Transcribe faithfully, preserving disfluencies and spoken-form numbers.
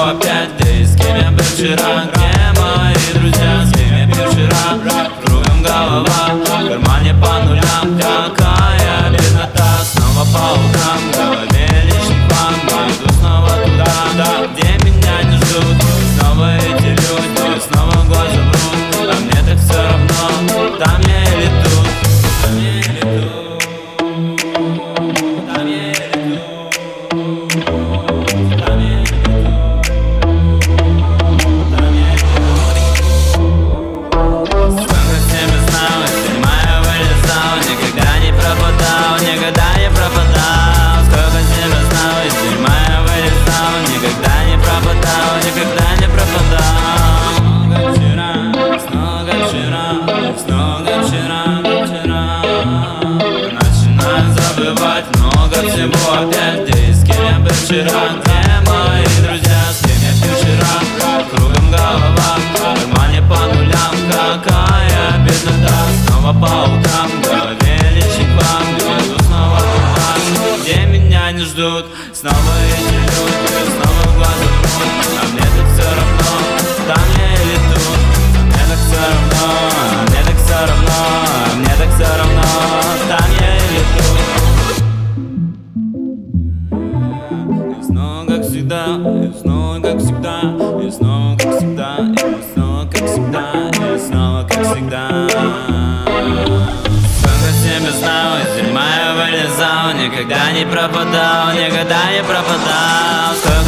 опять ты? С кем я был вчера? Где мои друзья? С кем я пил вчера? Кругом голова, в кармане по нулям. Какая беднота, снова по утрам. В голове лишний план, но иду снова туда, где меня не ждут. Снова эти люди, снова глаза врут. А мне так все равно, там я или тут. Там я или тут. Там я или тут. Там я или тут. Там я или тут. Сколько себя знал, из тюрьмы я вылезал. Никогда не пропадал, никогда не пропадал. Сколько себя знал, из тюрьмы я вылезал. Никогда не пропадал, никогда не пропадал. Снова как вчера, снова как вчера, снова как вчера, как вчера. Начинаю забывать много всего опять. Где, с кем я был вчера? Где мои друзья? С кем я пил вчера? Кругом голова, в кармане по нулям. Какая беднота, снова по утрам. В голове лечит вам, иду снова туда, где меня не ждут. Снова эти люди, снова в глаза врут. А мне так все равно, там я или тут. Мне так все равно, мне так все равно, мне так все равно, там я или тут. И снова как всегда, и снова как всегда, и снова как всегда, и снова как всегда, и снова как всегда. Сколько себя знал, из дерьма я вылезал. Никогда не пропадал, никогда не пропадал. Сколько